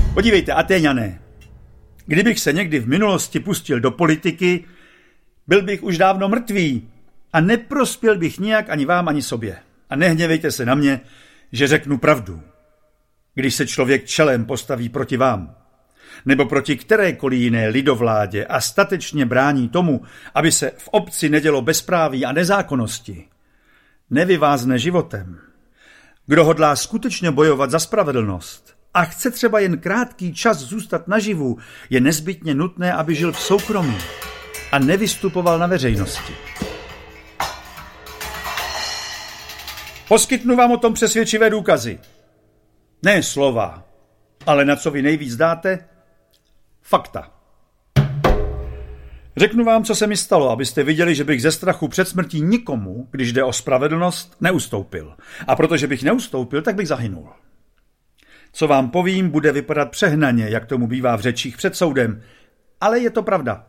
Podívejte, Atéňané, kdybych se někdy v minulosti pustil do politiky, byl bych už dávno mrtvý a neprospěl bych nijak ani vám, ani sobě. A nehněvejte se na mě, že řeknu pravdu. Když se člověk čelem postaví proti vám, nebo proti kterékoliv jiné lidovládě a statečně brání tomu, aby se v obci nedělo bezpráví a nezákonnosti, nevyvázne životem. Kdo hodlá skutečně bojovat za spravedlnost a chce třeba jen krátký čas zůstat naživu, je nezbytně nutné, aby žil v soukromí a nevystupoval na veřejnosti. Poskytnu vám o tom přesvědčivé důkazy. Ne slova, ale na co vy nejvíc dáte? Fakta. Řeknu vám, co se mi stalo, abyste viděli, že bych ze strachu před smrtí nikomu, když jde o spravedlnost, neustoupil. A protože bych neustoupil, tak bych zahynul. Co vám povím, bude vypadat přehnaně, jak tomu bývá v řečích před soudem, ale je to pravda.